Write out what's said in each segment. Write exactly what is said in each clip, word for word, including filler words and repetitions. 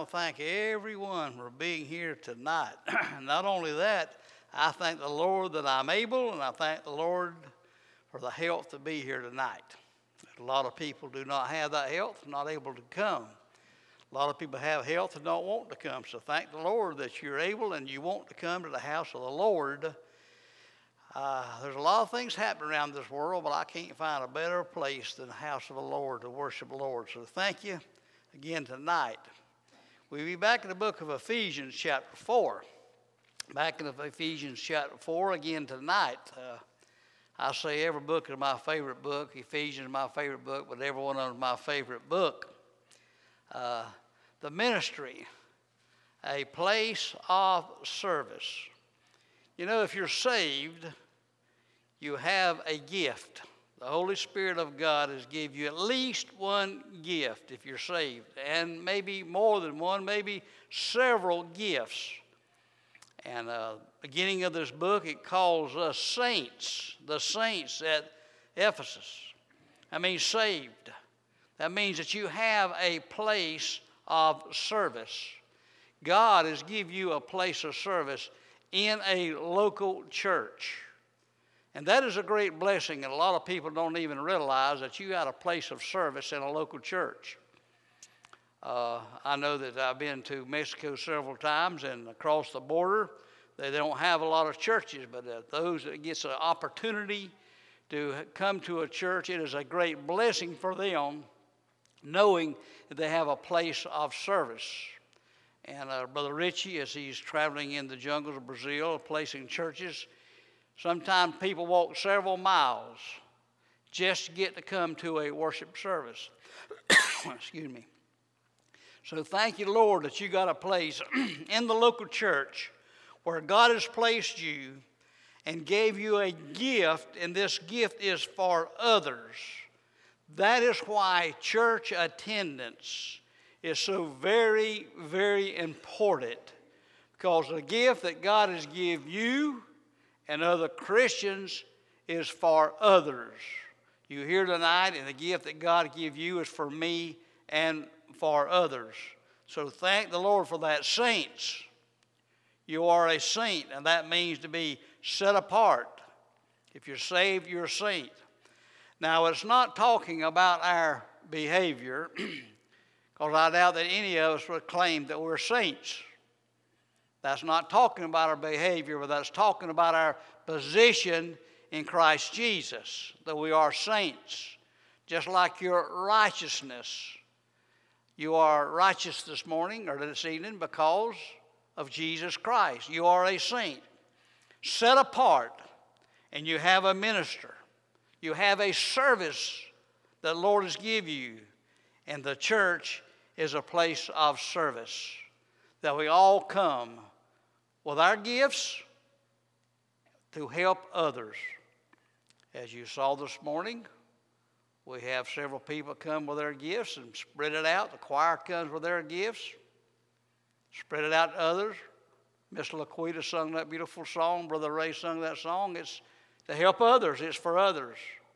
to thank everyone for being here tonight. Not only that, I thank the Lord that I'm able, and I thank the Lord for the health to be here tonight. A lot of people do not have that health, not able to come. A lot of people have health and don't want to come. So thank the Lord that you're able and you want to come to the house of the Lord. Uh, there's a lot of things happening around this world, but I can't find a better place than the house of the Lord to worship the Lord. So thank you again tonight. We'll be back in the book of Ephesians chapter four. Back in Ephesians chapter four again tonight. Uh, I say every book is my favorite book. Ephesians is my favorite book, but every one of them is my favorite book. Uh, the ministry, a place of service. You know, if you're saved, you have a gift. The Holy Spirit of God has given you at least one gift if you're saved, and maybe more than one, maybe several gifts. And uh, beginning of this book, it calls us saints, the saints at Ephesus. That means saved. That means that you have a place of service. God has given you a place of service in a local church. And that is a great blessing, and a lot of people don't even realize that you got a place of service in a local church. Uh, I know that I've been to Mexico several times, and across the border, they don't have a lot of churches, but uh, those that gets an opportunity to come to a church, it is a great blessing for them, knowing that they have a place of service. And uh, Brother Richie, as he's traveling in the jungles of Brazil, placing churches, sometimes people walk several miles just to get to come to a worship service. Excuse me. So thank you, Lord, that you got a place in the local church where God has placed you and gave you a gift, and this gift is for others. That is why church attendance is so very, very important, because the gift that God has given you and other Christians is for others. You here tonight, and the gift that God gave you is for me and for others. So thank the Lord for that. Saints, you are a saint, and that means to be set apart. If you're saved, you're a saint. Now, it's not talking about our behavior, because I doubt that any of us would claim that we're saints. That's not talking about our behavior, but that's talking about our position in Christ Jesus, that we are saints. Just like your righteousness. You are righteous this morning or this evening because of Jesus Christ. You are a saint, set apart, and you have a minister. You have a service that the Lord has given you, and the church is a place of service, that we all come with our gifts to help others. As you saw this morning, we have several people come with their gifts and spread it out. The choir comes with their gifts, spread it out to others. Miss LaQuita sung that beautiful song. Brother Ray sung that song. It's to help others. It's for others.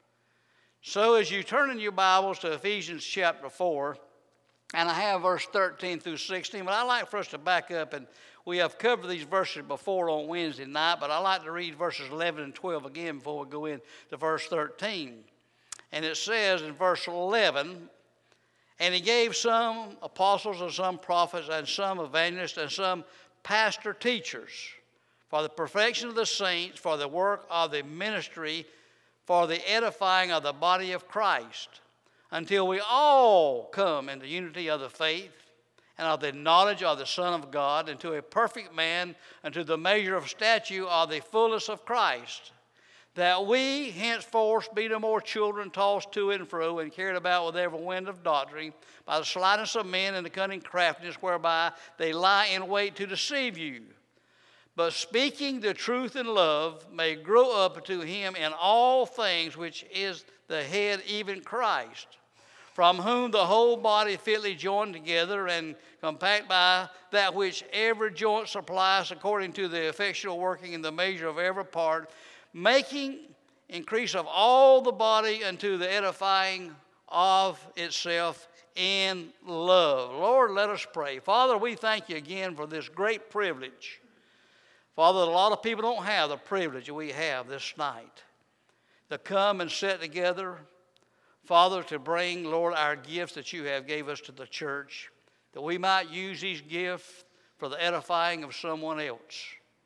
So as you turn in your Bibles to Ephesians chapter four, and I have verse thirteen through sixteen, but I'd like for us to back up, and we have covered these verses before on Wednesday night, but I'd like to read verses eleven and twelve again before we go into verse thirteen. And it says in verse eleven, and he gave some apostles and some prophets and some evangelists and some pastor teachers for the perfection of the saints, for the work of the ministry, for the edifying of the body of Christ, until we all come in the unity of the faith and of the knowledge of the Son of God, into a perfect man, unto the measure of stature of the fullness of Christ, that we henceforth be no more children tossed to and fro and carried about with every wind of doctrine, by the slyness of men and the cunning craftiness whereby they lie in wait to deceive you. But speaking the truth in love may grow up to him in all things, which is the head, even Christ, from whom the whole body fitly joined together and compact by that which every joint supplies according to the effectual working in the measure of every part, making increase of all the body unto the edifying of itself in love. Lord, let us pray. Father, we thank you again for this great privilege. Father, a lot of people don't have the privilege we have this night to come and sit together, Father, to bring, Lord, our gifts that you have gave us to the church, that we might use these gifts for the edifying of someone else.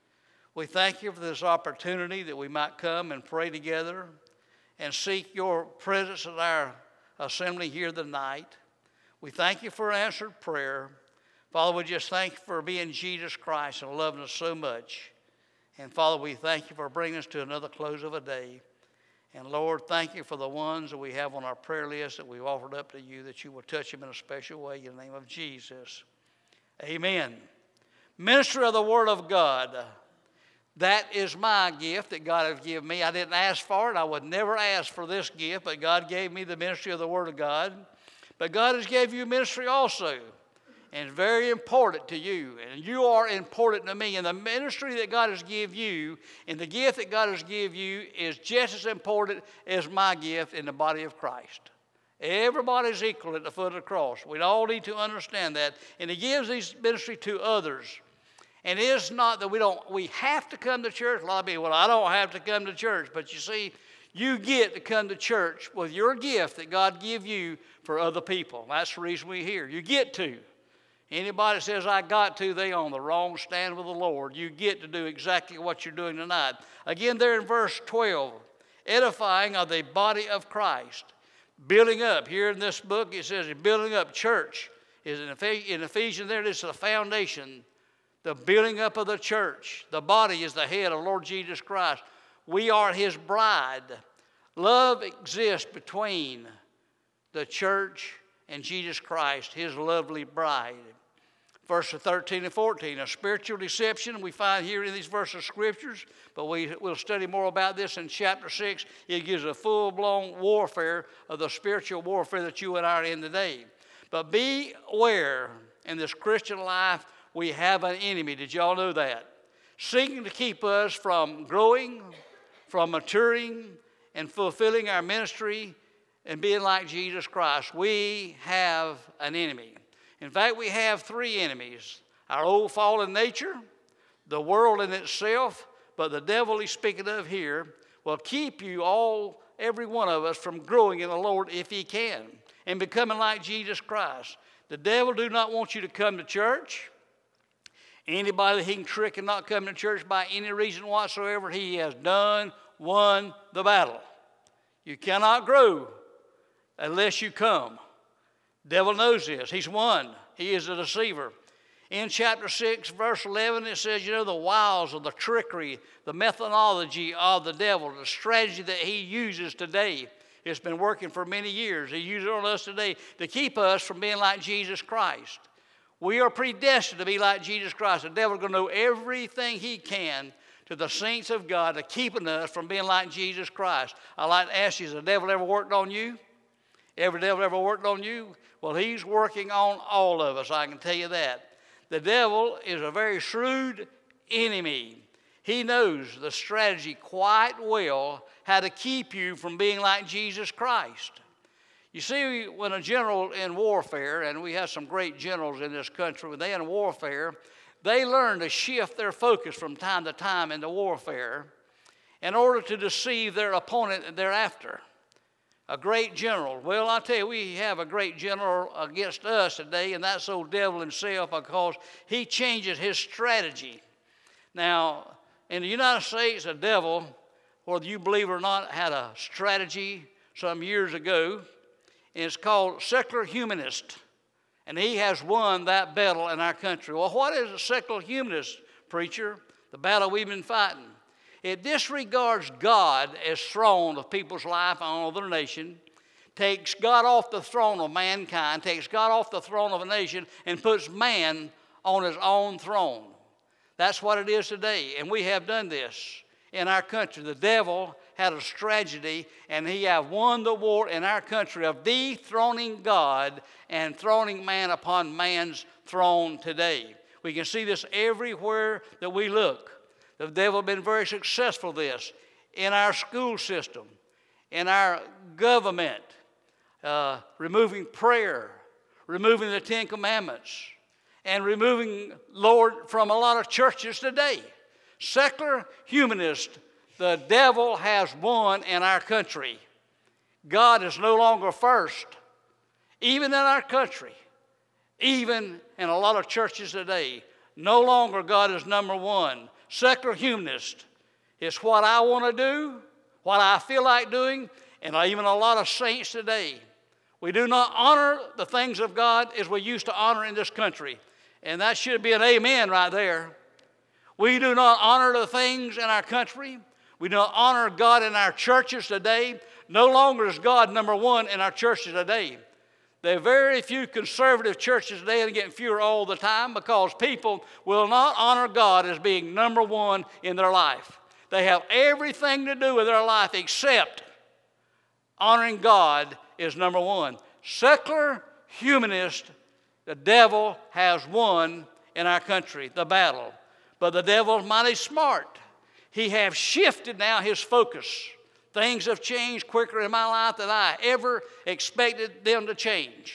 We thank you for this opportunity that we might come and pray together and seek your presence at our assembly here tonight. We thank you for answered prayer. Father, we just thank you for being Jesus Christ and loving us so much. And Father, we thank you for bringing us to another close of a day. And Lord, thank you for the ones that we have on our prayer list that we've offered up to you, that you will touch them in a special way in the name of Jesus. Amen. Ministry of the Word of God. That is my gift that God has given me. I didn't ask for it. I would never ask for this gift, but God gave me the ministry of the Word of God. But God has gave you ministry also, and it's very important to you, and you are important to me. And the ministry that God has given you and the gift that God has given you is just as important as my gift in the body of Christ. Everybody's equal at the foot of the cross. We all need to understand that. And He gives these ministry to others. And it is not that we don't, we have to come to church. A lot of people, well, I don't have to come to church. But you see, you get to come to church with your gift that God give you for other people. That's the reason we're here. You get to. Anybody that says, I got to, they on the wrong stand with the Lord. You get to do exactly what you're doing tonight. Again, there in verse twelve, edifying of the body of Christ. Building up. Here in this book, it says building up church. Is in Ephesians there, this is the foundation. The building up of the church. The body is the head of Lord Jesus Christ. We are His bride. Love exists between the church and Jesus Christ, His lovely bride. Verses thirteen and fourteen, a spiritual deception we find here in these verses of Scriptures, but we will study more about this in chapter six. It gives a full-blown warfare of the spiritual warfare that you and I are in today. But be aware, in this Christian life, we have an enemy. Did y'all know that? Seeking to keep us from growing, from maturing, and fulfilling our ministry and being like Jesus Christ. We have an enemy. In fact, we have three enemies. Our old fallen nature, the world in itself, but the devil he's speaking of here will keep you all, every one of us, from growing in the Lord if he can and becoming like Jesus Christ. The devil do not want you to come to church. Anybody that he can trick and not come to church by any reason whatsoever, he has done, won the battle. You cannot grow unless you come. Devil knows this. He's won. He is a deceiver. In chapter six, verse eleven, it says, you know, the wiles of the trickery, the methodology of the devil, the strategy that he uses today. It's been working for many years. He uses it on us today to keep us from being like Jesus Christ. We are predestined to be like Jesus Christ. The devil's going to know everything he can to the saints of God to keeping us from being like Jesus Christ. I'd like to ask you, has the devil ever worked on you? Every devil ever worked on you? Well, he's working on all of us, I can tell you that. The devil is a very shrewd enemy. He knows the strategy quite well, how to keep you from being like Jesus Christ. You see, when a general in warfare, and we have some great generals in this country, when they're in warfare, they learn to shift their focus from time to time into warfare in order to deceive their opponent thereafter. A great general. Well, I tell you, we have a great general against us today, and that's old devil himself, because he changes his strategy. Now, in the United States, the devil, whether you believe it or not, had a strategy some years ago. And it's called secular humanist. And he has won that battle in our country. Well, what is a secular humanist, preacher? The battle we've been fighting. It disregards God as throne of people's life and of their nation, takes God off the throne of mankind, takes God off the throne of a nation, and puts man on his own throne. That's what it is today. And we have done this in our country. The devil had a strategy, and he have won the war in our country of dethroning God and throning man upon man's throne today. We can see this everywhere that we look. The devil has been very successful at this in our school system, in our government, uh, removing prayer, removing the Ten Commandments, and removing, Lord, from a lot of churches today. Secular humanist, the devil has won in our country. God is no longer first, even in our country, even in a lot of churches today. No longer God is number one. Secular humanist is what I want to do, what I feel like doing, and even a lot of saints today. We do not honor the things of God as we used to honor in this country. And that should be an amen right there. We do not honor the things in our country. We don't honor God in our churches today. No longer is God number one in our churches today. There are very few conservative churches today, and getting fewer all the time, because people will not honor God as being number one in their life. They have everything to do with their life except honoring God is number one. Secular humanist, the devil has won in our country, the battle. But the devil's mighty smart. He has shifted now his focus. Things have changed quicker in my life than I ever expected them to change.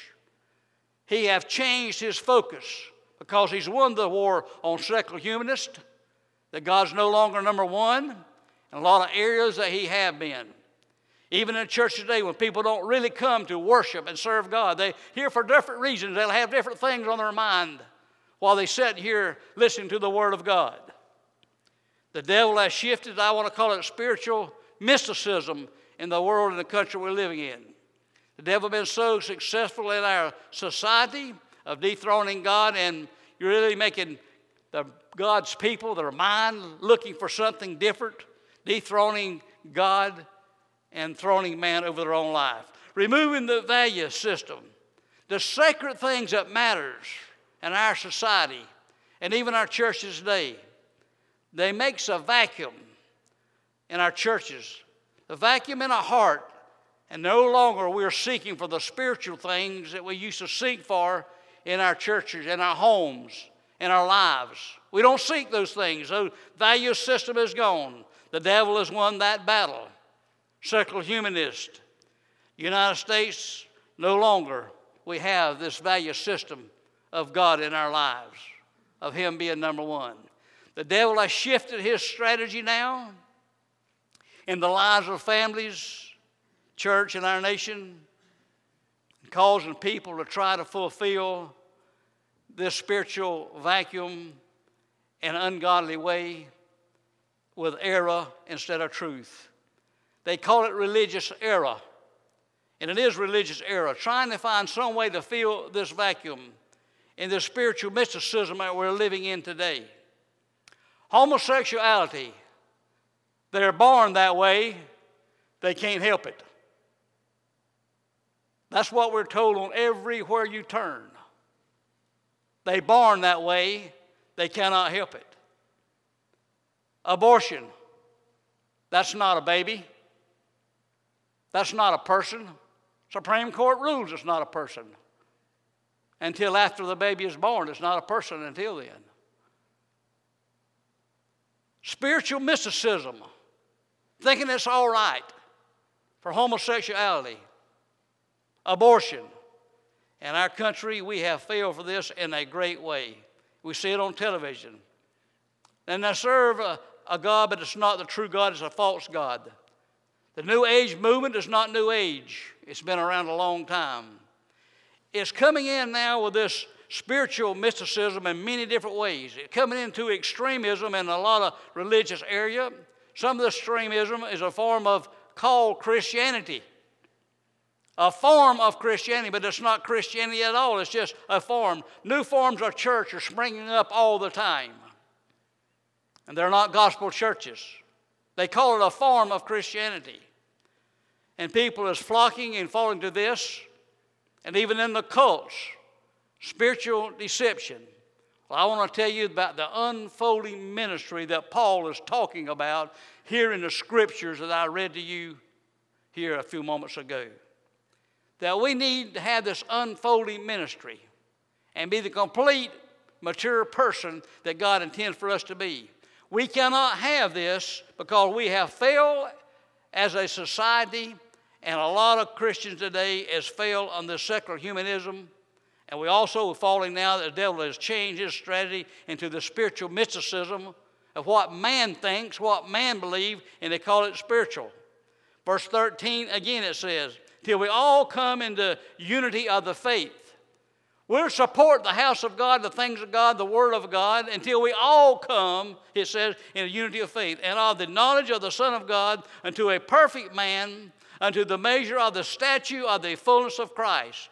He has changed his focus because he's won the war on secular humanist, that God's no longer number one, in a lot of areas that he have been. Even in church today, when people don't really come to worship and serve God, they here for different reasons. They'll have different things on their mind while they sit here listening to the Word of God. The devil has shifted, I want to call it spiritual mysticism in the world and the country we're living in. The devil has been so successful in our society of dethroning God, and you're really making the God's people, their mind, looking for something different, dethroning God and throning man over their own life. Removing the value system, the sacred things that matters in our society and even our churches today. They makes a vacuum in our churches, a vacuum in our heart, and no longer we're seeking for the spiritual things that we used to seek for in our churches, in our homes, in our lives. We don't seek those things. The value system is gone. The devil has won that battle. Secular humanist. United States, no longer we have this value system of God in our lives, of him being number one. The devil has shifted his strategy now in the lives of families, church, and our nation, causing people to try to fulfill this spiritual vacuum in an ungodly way with error instead of truth. They call it religious error, and it is religious error, trying to find some way to fill this vacuum in the spiritual mysticism that we're living in today. Homosexuality, they're born that way, they can't help it. That's what we're told on everywhere you turn. They born that way, they cannot help it. Abortion, that's not a baby. That's not a person. Supreme Court rules it's not a person. Until after the baby is born, it's not a person until then. Spiritual mysticism, thinking it's all right for homosexuality, abortion. In our country, we have failed for this in a great way. We see it on television. And they serve a, a God, but it's not the true God, it's a false God. The New Age movement is not New Age. It's been around a long time. It's coming in now with this spiritual mysticism in many different ways. It's coming into extremism in a lot of religious area. Some of the extremism is a form of called Christianity. A form of Christianity, but it's not Christianity at all. It's just a form. New forms of church are springing up all the time. And they're not gospel churches. They call it a form of Christianity. And people is flocking and falling to this. And even in the cults, spiritual deception. Well, I want to tell you about the unfolding ministry that Paul is talking about here in the scriptures that I read to you here a few moments ago. That we need to have this unfolding ministry and be the complete, mature person that God intends for us to be. We cannot have this because we have failed as a society, and a lot of Christians today has failed on this secular humanism And we also are falling now that the devil has changed his strategy into the spiritual mysticism of what man thinks, what man believes, and they call it spiritual. Verse thirteen, again it says, till we all come into unity of the faith. We'll support the house of God, the things of God, the Word of God, until we all come, it says, in a unity of faith, and of the knowledge of the Son of God, unto a perfect man, unto the measure of the stature of the fullness of Christ.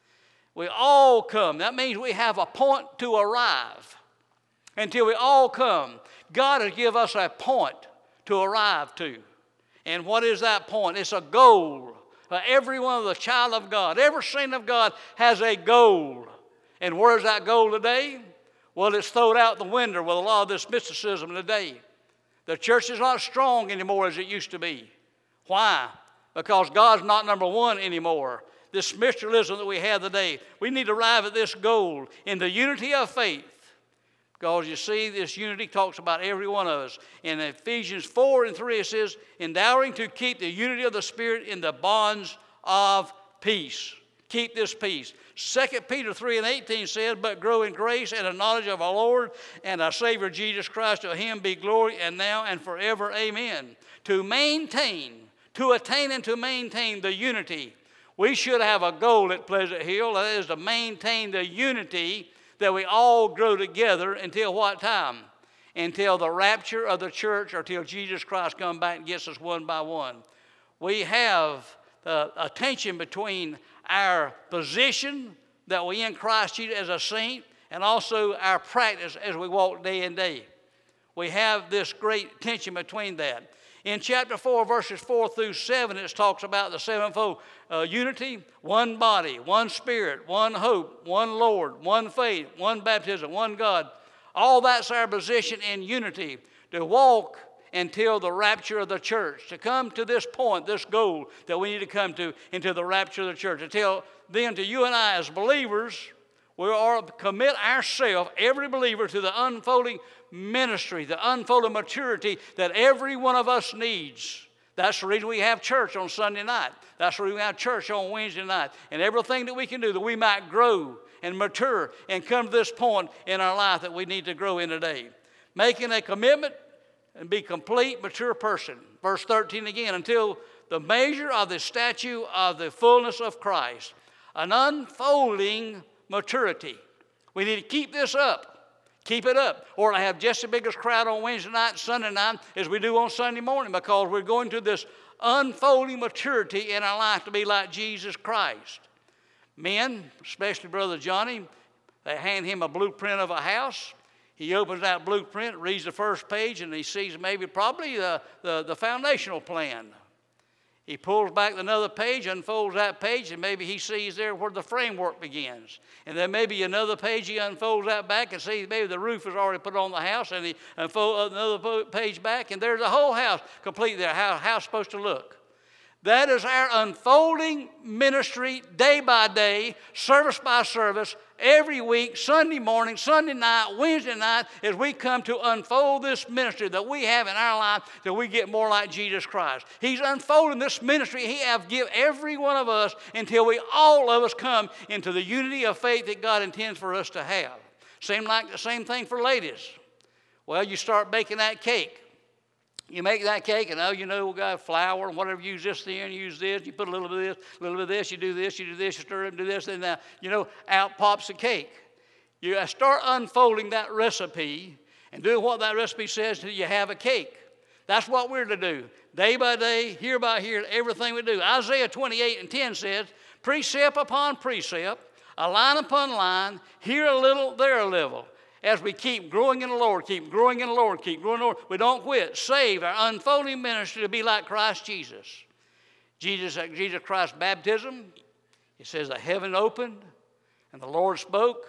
We all come. That means we have a point to arrive. Until we all come, God has given us a point to arrive to. And what is that point? It's a goal. Uh, every one of the child of God, every saint of God has a goal. And where's that goal today? Well, it's thrown out the window with a lot of this mysticism today. The church is not strong anymore as it used to be. Why? Because God's not number one anymore. This mysticism that we have today, we need to arrive at this goal in the unity of faith. Because you see, this unity talks about every one of us. In Ephesians four and three, it says, endeavoring to keep the unity of the Spirit in the bonds of peace. Keep this peace. Second Peter three and eighteen says, but grow in grace and the knowledge of our Lord and our Savior Jesus Christ. To him be glory and now and forever. Amen. To maintain, to attain and to maintain the unity. We should have a goal at Pleasant Hill. That is to maintain the unity that we all grow together until what time? Until the rapture of the church or till Jesus Christ comes back and gets us one by one. We have uh, a tension between our position that we in Christ Jesus as a saint and also our practice as we walk day in day. We have this great tension between that. In chapter four, verses four through seven, it talks about the sevenfold uh, unity, one body, one spirit, one hope, one Lord, one faith, one baptism, one God. All that's our position in unity, to walk until the rapture of the church, to come to this point, this goal that we need to come to, into the rapture of the church. Until then, to you and I as believers, we are to commit ourselves, every believer, to the unfolding ministry, the unfolding maturity that every one of us needs. That's the reason we have church on Sunday night. That's the reason we have church on Wednesday night. And everything that we can do that we might grow and mature and come to this point in our life that we need to grow in today. Making a commitment and be complete, mature person. Verse thirteen again, until the measure of the stature of the fullness of Christ. An unfolding maturity. We need to keep this up. Keep it up. Or I have just the biggest crowd on Wednesday night and Sunday night as we do on Sunday morning, because we're going to this unfolding maturity in our life to be like Jesus Christ. Men, especially Brother Johnny, they hand him a blueprint of a house. He opens that blueprint, reads the first page, and he sees maybe probably the, the, the foundational plan. He pulls back another page, unfolds that page, and maybe he sees there where the framework begins. And then maybe another page, he unfolds that back and sees maybe the roof is already put on the house, and he unfolds another page back, and there's the whole house complete there, how the house is supposed to look. That is our unfolding ministry day by day, service by service, every week, Sunday morning, Sunday night, Wednesday night, as we come to unfold this ministry that we have in our life, that we get more like Jesus Christ. He's unfolding this ministry He have give every one of us until we all of us come into the unity of faith that God intends for us to have. Seems like the same thing for ladies. Well, you start baking that cake. You make that cake, and oh, you know, we got flour and whatever. Use this, then use this. You put a little bit of this, a little bit of this. You do this, you do this. You stir it and do this, and now, you know, out pops the cake. You start unfolding that recipe and do what that recipe says until you have a cake. That's what we're to do, day by day, year by year, everything we do. Isaiah twenty-eight and ten says, precept upon precept, a line upon line, here a little, there a little. As we keep growing in the Lord, keep growing in the Lord, keep growing in the Lord, we don't quit. Save our unfolding ministry to be like Christ Jesus. Jesus, Jesus Christ's baptism, it says the heaven opened and the Lord spoke.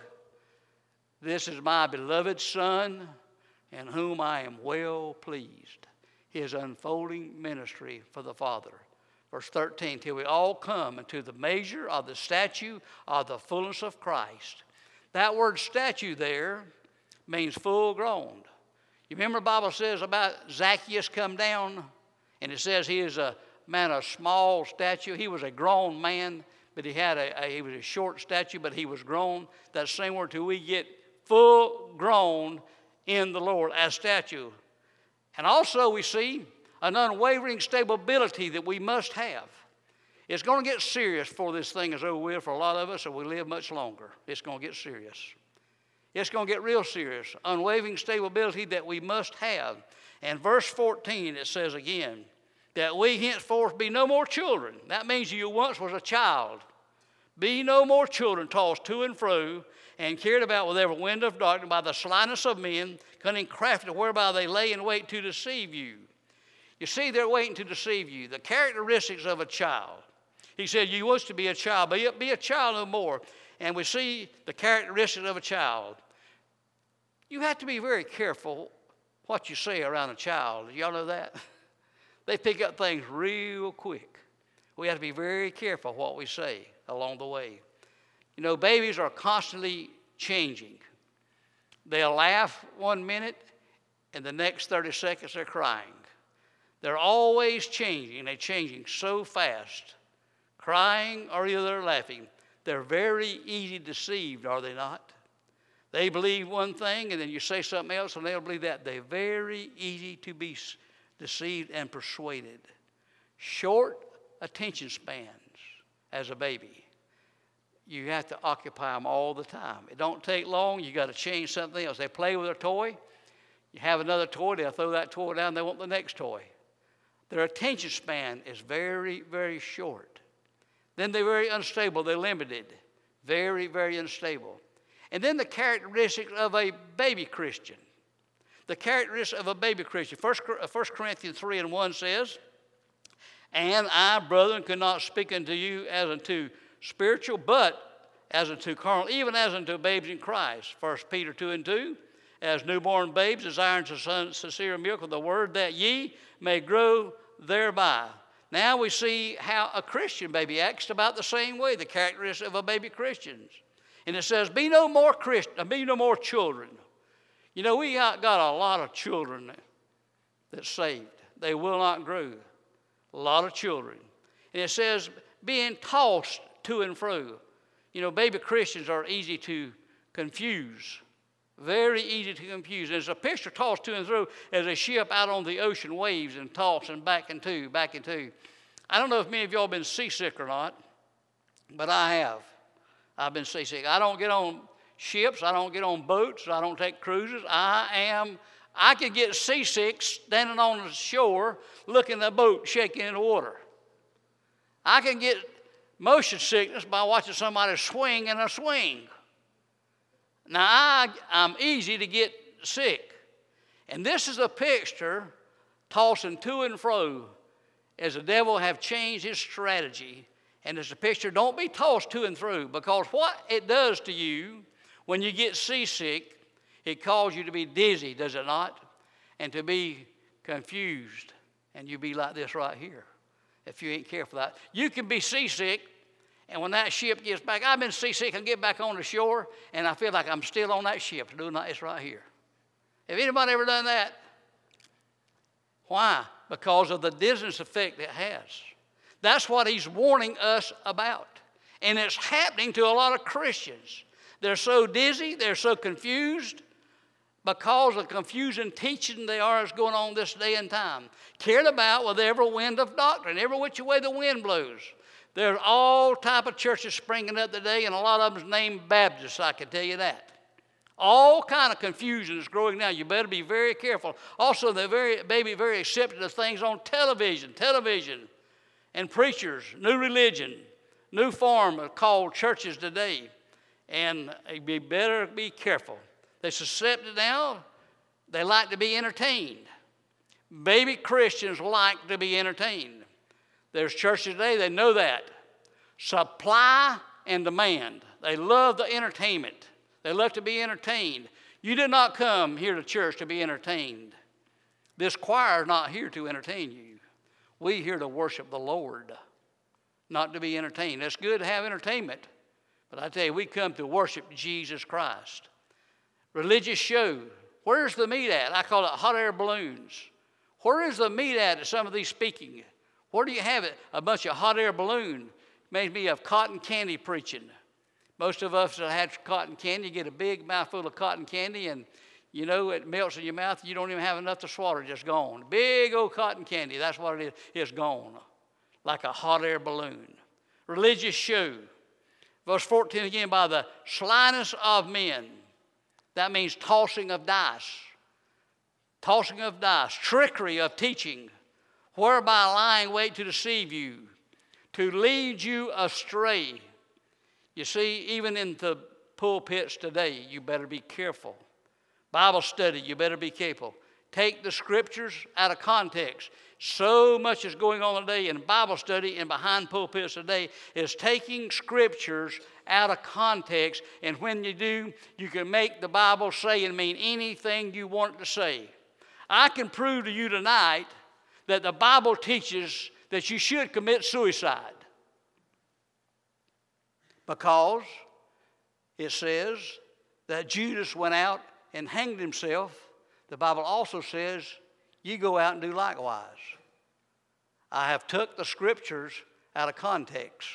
This is my beloved Son in whom I am well pleased. His unfolding ministry for the Father. Verse thirteen, till we all come into the measure of the stature of the fullness of Christ. That word statue there means full grown. You remember the Bible says about Zacchaeus come down, and it says he is a man of small stature. He was a grown man, but he had a, a he was a short stature, but he was grown. That same word till we get full grown in the Lord as stature. And also we see an unwavering stability that we must have. It's going to get serious before this thing is over with for a lot of us, and we live much longer. It's going to get serious. It's going to get real serious. Unwavering stability that we must have. And verse fourteen, it says again, that we henceforth be no more children. That means you once was a child. Be no more children, tossed to and fro, and carried about with every wind of doctrine by the slyness of men, cunning crafty, whereby they lay in wait to deceive you. You see, they're waiting to deceive you. The characteristics of a child. He said, you used to be a child, but be a child no more. And we see the characteristics of a child. You have to be very careful what you say around a child. Y'all know that? They pick up things real quick. We have to be very careful what we say along the way. You know, babies are constantly changing. They'll laugh one minute, and the next thirty seconds they're crying. They're always changing. They're changing so fast. Crying or either they're laughing. They're very easy deceived, are they not? They believe one thing, and then you say something else, and they'll believe that. They're very easy to be deceived and persuaded. Short attention spans as a baby. You have to occupy them all the time. It don't take long. You got to change something else. They play with a toy. You have another toy. They'll throw that toy down. They want the next toy. Their attention span is very, very short. Then they're very unstable. They're limited. Very, very unstable. And then the characteristics of a baby Christian. The characteristics of a baby Christian. First Corinthians three and one says, and I, brethren, could not speak unto you as unto spiritual, but as unto carnal, even as unto babes in Christ. First Peter two and two, as newborn babes, desiring to sincere milk of the word, that ye may grow thereby. Now we see how a Christian baby acts about the same way, the characteristics of a baby Christian. And it says, be no more Christian, be no more children. You know, we got a lot of children that's saved. They will not grow. A lot of children. And it says, being tossed to and fro. You know, baby Christians are easy to confuse. Very easy to confuse. There's a picture tossed to and fro as a ship out on the ocean waves and tossed and back and to, back and to. I don't know if many of y'all have been seasick or not, but I have. I've been seasick. I don't get on ships. I don't get on boats. I don't take cruises. I am, I could get seasick standing on the shore looking at the boat shaking in the water. I can get motion sickness by watching somebody swing in a swing. Now, I, I'm easy to get sick. And this is a picture tossing to and fro as the devil have changed his strategy. And it's a picture, don't be tossed to and fro, because what it does to you when you get seasick, it causes you to be dizzy, does it not? And to be confused. And you be like this right here if you ain't careful that. You can be seasick, and when that ship gets back, I've been seasick and get back on the shore, and I feel like I'm still on that ship doing like this right here. Have anybody ever done that? Why? Because of the dizziness effect it has. That's what he's warning us about. And it's happening to a lot of Christians. They're so dizzy, they're so confused because of confusing teaching they are is going on this day and time. Carried about with every wind of doctrine, every which way the wind blows. There's all type of churches springing up today, and a lot of them is named Baptists, I can tell you that. All kind of confusion is growing now. You better be very careful. Also, they're very, maybe very accepting of things on television, television, and preachers, new religion, new form called churches today. And you better be careful. They're accepted now. They like to be entertained. Baby Christians like to be entertained. There's churches today, they know that. Supply and demand. They love the entertainment. They love to be entertained. You did not come here to church to be entertained. This choir is not here to entertain you. We're here to worship the Lord, not to be entertained. It's good to have entertainment, but I tell you, we come to worship Jesus Christ. Religious show. Where's the meat at? I call it hot air balloons. Where is the meat at at some of these speaking? Where do you have it? A bunch of hot air balloon. Reminds me of cotton candy preaching. Most of us that had cotton candy get a big mouthful of cotton candy, and you know it melts in your mouth. You don't even have enough to swallow, just gone. Big old cotton candy, that's what it is, it's gone, like a hot air balloon. Religious show. Verse fourteen again, by the slyness of men. That means tossing of dice. Tossing of dice, trickery of teaching, whereby lying wait to deceive you, to lead you astray. You see, even in the pulpits today, you better be careful. Bible study, you better be careful. Take the scriptures out of context. So much is going on today in Bible study and behind pulpits today is taking scriptures out of context, and when you do, you can make the Bible say and mean anything you want it to say. I can prove to you tonight that the Bible teaches that you should commit suicide, because it says that Judas went out and hanged himself. The Bible also says you go out and do likewise. I have took the scriptures out of context.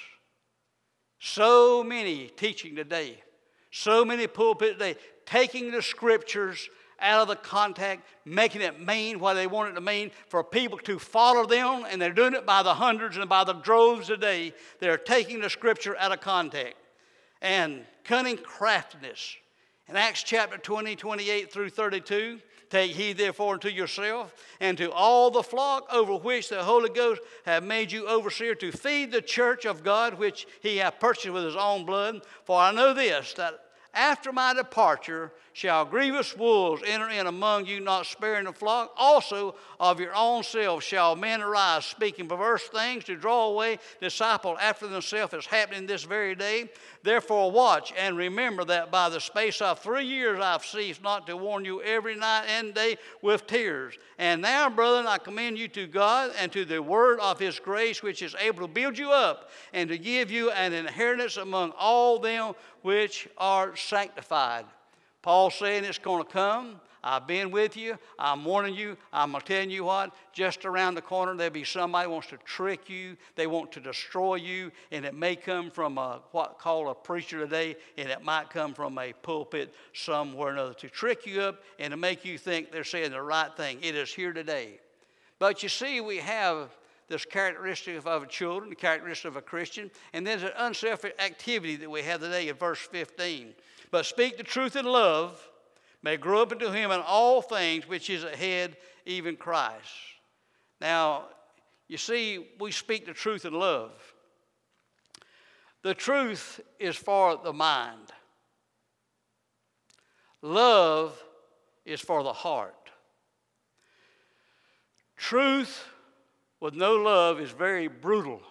So many teaching today, so many pulpits today, taking the scriptures out of the context, making it mean what they want it to mean for people to follow them, and they're doing it by the hundreds and by the droves today. They're taking the scripture out of context. And cunning craftiness. In Acts chapter twenty, twenty-eight through thirty-two, take heed therefore unto yourself and to all the flock over which the Holy Ghost hath made you overseer, to feed the church of God which he hath purchased with his own blood. For I know this, that after my departure shall grievous wolves enter in among you, not sparing the flock. Also of your own selves shall men arise, speaking perverse things, to draw away disciples after themselves, as happening this very day. Therefore watch and remember that by the space of three years I've ceased not to warn you every night and day with tears. And now, brethren, I commend you to God and to the word of his grace, which is able to build you up and to give you an inheritance among all them which are sanctified. Paul saying it's going to come. I've been with you. I'm warning you. I'm telling you what, just around the corner there'll be somebody who wants to trick you. They want to destroy you, and it may come from a, what called a preacher today, and it might come from a pulpit somewhere or another to trick you up and to make you think they're saying the right thing. It is here today. But you see, we have this characteristic of a children, the characteristic of a Christian, and there's an unselfish activity that we have today in verse fifteen. But speak the truth in love, may grow up into him in all things, which is ahead, even Christ. Now, you see, we speak the truth in love. The truth is for the mind. Love is for the heart. Truth with no love is very brutal.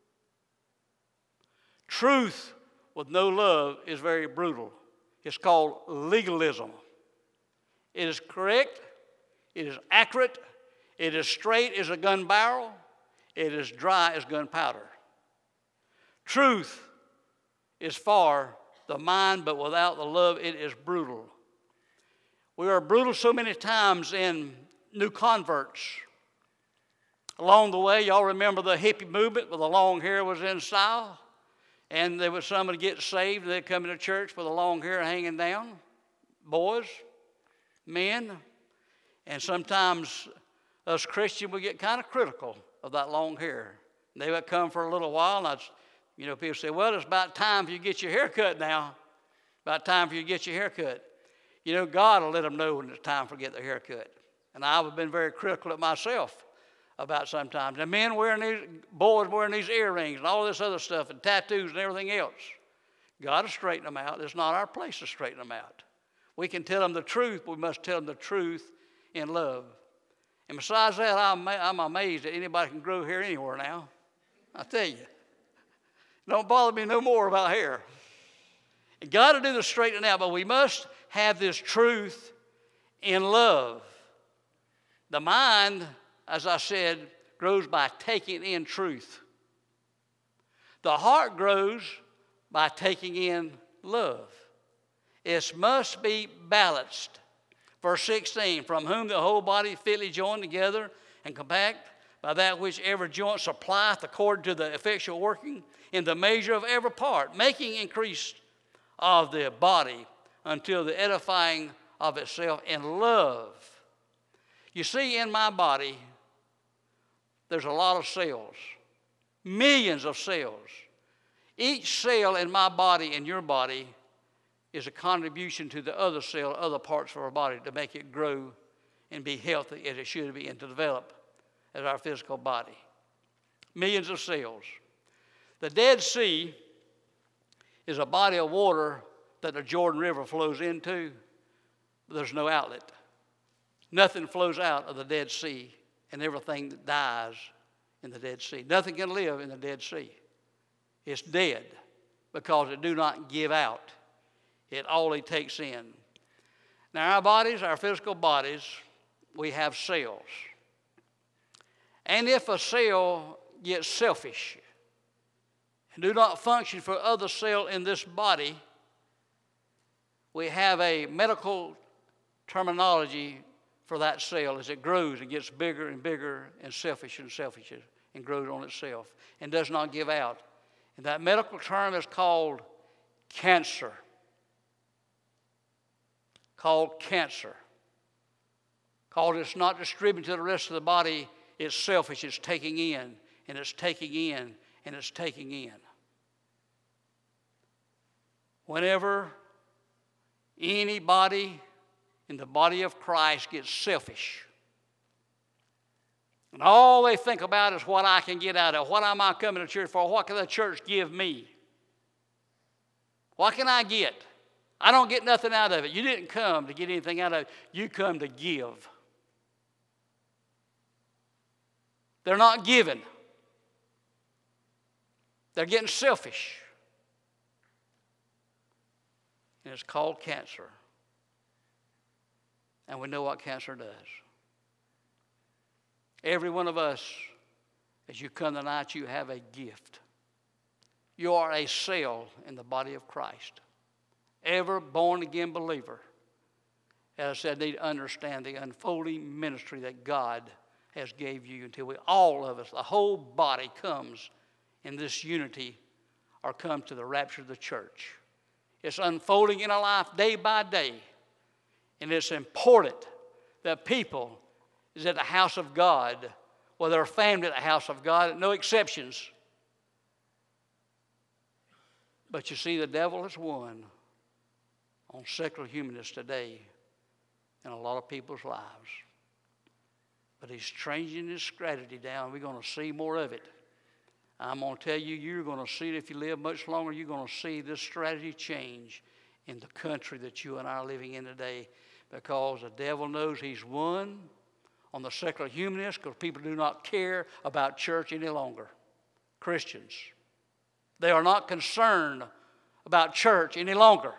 Truth with no love is very brutal. It's called legalism. It is correct. It is accurate. It is straight as a gun barrel. It is dry as gunpowder. Truth is for the mind, but without the love, it is brutal. We are brutal so many times in new converts. Along the way, y'all remember the hippie movement where the long hair was in style? And there was somebody get saved, and they'd come into church with the long hair hanging down. Boys, men, and sometimes us Christians would get kind of critical of that long hair. And they would come for a little while, and I'd, you know, people say, well, it's about time for you to get your hair cut now. About time for you to get your hair cut. You know, God will let them know when it's time for get their hair cut. And I've been very critical of myself about sometimes. And men wearing these, boys wearing these earrings and all this other stuff and tattoos and everything else. God will straighten them out. It's not our place to straighten them out. We can tell them the truth, but we must tell them the truth in love. And besides that, I'm, I'm amazed that anybody can grow hair anywhere now. I tell you. Don't bother me no more about hair. And God will do the straightening out, but we must have this truth in love. The mind, as I said, grows by taking in truth. The heart grows by taking in love. It must be balanced. Verse sixteen, from whom the whole body fitly joined together and compact by that which every joint supplieth according to the effectual working in the measure of every part, making increase of the body until the edifying of itself in love. You see, in my body, there's a lot of cells, millions of cells. Each cell in my body and your body is a contribution to the other cell, other parts of our body to make it grow and be healthy as it should be and to develop as our physical body. Millions of cells. The Dead Sea is a body of water that the Jordan River flows into, but there's no outlet. Nothing flows out of the Dead Sea, and everything that dies in the Dead Sea. Nothing can live in the Dead Sea. It's dead because it do not give out. It only takes in. Now our bodies, our physical bodies, we have cells. And if a cell gets selfish and do not function for other cells in this body, we have a medical terminology for that cell as it grows and gets bigger and bigger and selfish and selfish and grows on itself and does not give out. And that medical term is called cancer. Called cancer. Because it's not distributed to the rest of the body, it's selfish, it's taking in, and it's taking in, and it's taking in. Whenever anybody in the body of Christ gets selfish, and all they think about is what I can get out of it. What am I coming to church for? What can the church give me? What can I get? I don't get nothing out of it. You didn't come to get anything out of it. You come to give. They're not giving. They're getting selfish. And it's called cancer. And we know what cancer does. Every one of us, as you come tonight, you have a gift. You are a cell in the body of Christ. Every born-again believer, as I said, need to understand the unfolding ministry that God has gave you until we, all of us, the whole body comes in this unity or come to the rapture of the church. It's unfolding in our life day by day. And it's important that people is at the house of God, whether they're family at the house of God, no exceptions. But you see, the devil has won on secular humanists today in a lot of people's lives. But he's changing his strategy down. We're going to see more of it. I'm going to tell you, you're going to see it if you live much longer. You're going to see this strategy change in the country that you and I are living in today, because the devil knows he's won on the secular humanists, because people do not care about church any longer. Christians. They are not concerned about church any longer.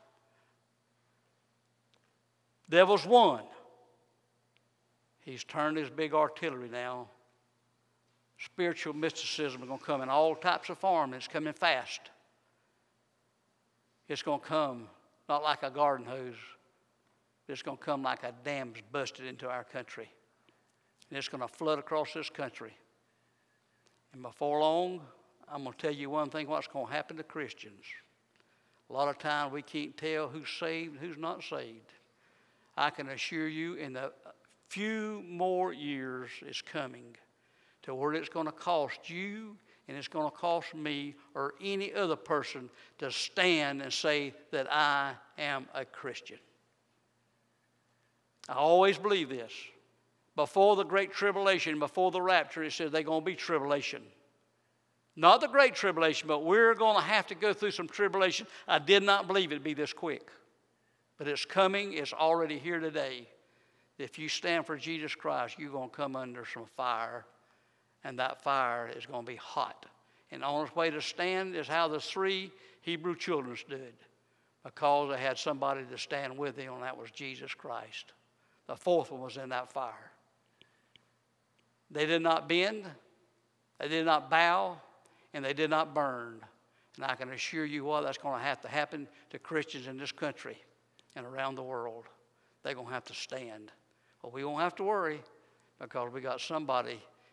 Devil's won. He's turned his big artillery now. Spiritual mysticism is going to come in all types of forms. It's coming fast. It's going to come not like a garden hose. It's going to come like a dam's busted into our country. And it's going to flood across this country. And before long, I'm going to tell you one thing, what's going to happen to Christians. A lot of times we can't tell who's saved and who's not saved. I can assure you in the few more years is coming to where it's going to cost you and it's going to cost me or any other person to stand and say that I am a Christian. I always believe this. Before the great tribulation, before the rapture, it says there's going to be tribulation. Not the great tribulation, but we're going to have to go through some tribulation. I did not believe it'd be this quick. But it's coming. It's already here today. If you stand for Jesus Christ, you're going to come under some fire. And that fire is going to be hot. And the only way to stand is how the three Hebrew children stood. Because they had somebody to stand with them, and that was Jesus Christ. The fourth one was in that fire. They did not bend, they did not bow, and they did not burn. And I can assure you what, that's going to have to happen to Christians in this country and around the world. They're going to have to stand. But we won't have to worry, because we got somebody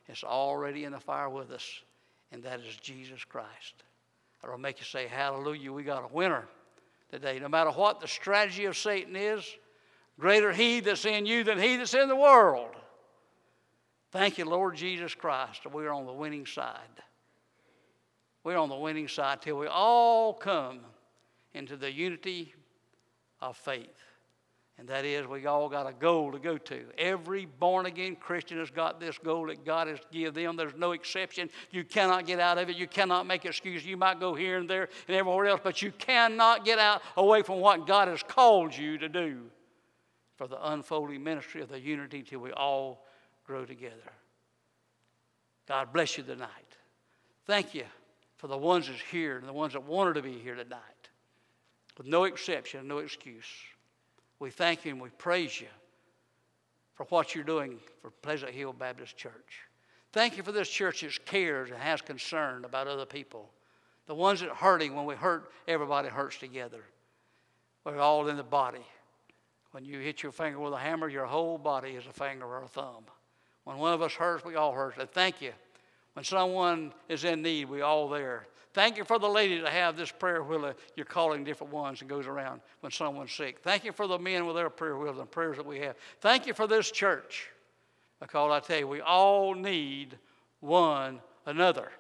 is already in the fire with us, and that is Jesus Christ. It'll make you say, hallelujah, we got a winner today. No matter what the strategy of Satan is, greater he that's in you than he that's in the world. Thank you, Lord Jesus Christ. We're on the winning side. We're on the winning side till we all come into the unity of faith. And that is, we all got a goal to go to. Every born-again Christian has got this goal that God has given them. There's no exception. You cannot get out of it. You cannot make excuses. You might go here and there and everywhere else, but you cannot get out away from what God has called you to do for the unfolding ministry of the unity till we all grow together. God bless you tonight. Thank you for the ones that's here and the ones that wanted to be here tonight. With no exception, no excuse. We thank you and we praise you for what you're doing for Pleasant Hill Baptist Church. Thank you for this church that cares and has concern about other people. The ones that are hurting, when we hurt, everybody hurts together. We're all in the body. When you hit your finger with a hammer, your whole body is a finger or a thumb. When one of us hurts, we all hurt. And thank you. When someone is in need, we're all there. Thank you for the lady to have this prayer wheel. You're calling different ones and goes around when someone's sick. Thank you for the men with their prayer wheels and prayers that we have. Thank you for this church. Because I tell you, we all need one another.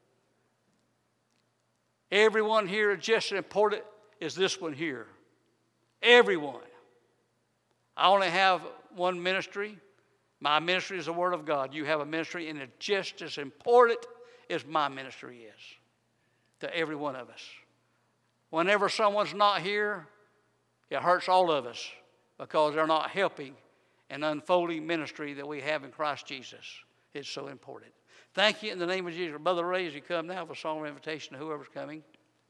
Everyone here is just as important as this one here. Everyone. I only have one ministry. My ministry is the Word of God. You have a ministry, and it's just as important as my ministry is to every one of us. Whenever someone's not here, it hurts all of us because they're not helping an unfolding ministry that we have in Christ Jesus. It's so important. Thank you in the name of Jesus. Brother Ray, as you come now for a song of invitation to whoever's coming.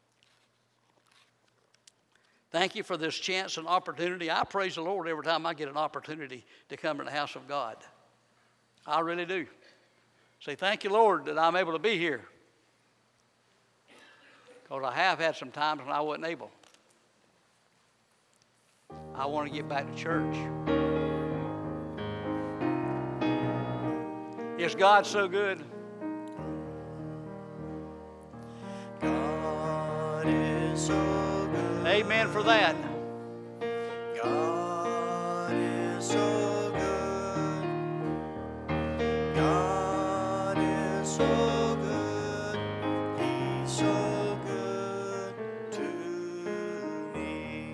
Thank you for this chance and opportunity. I praise the Lord every time I get an opportunity to come to the house of God. I really do. Say, thank you, Lord, that I'm able to be here. Because I have had some times when I wasn't able. I want to get back to church. Is God so good? God is so good. Amen for that. God is so good. God is so good. He's so good to me.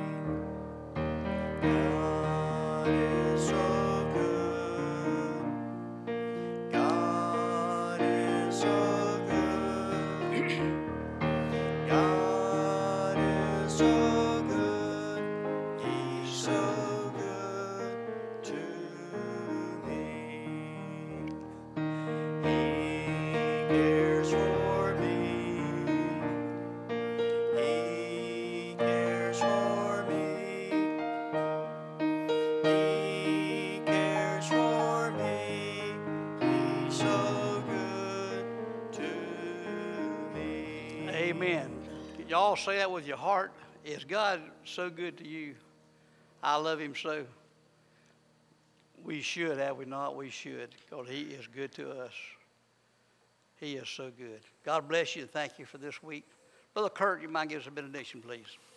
God is so good. God is so good. God is so good. He's so good to me. He cares for me. He cares for me. He cares for me. He's so good to me. Amen. Can y'all say that with your heart? Is God so good to you? I love him so. We should, have we not? We should, because he is good to us. He is so good. God bless you and thank you for this week. Brother Kurt, you mind give us a benediction, please?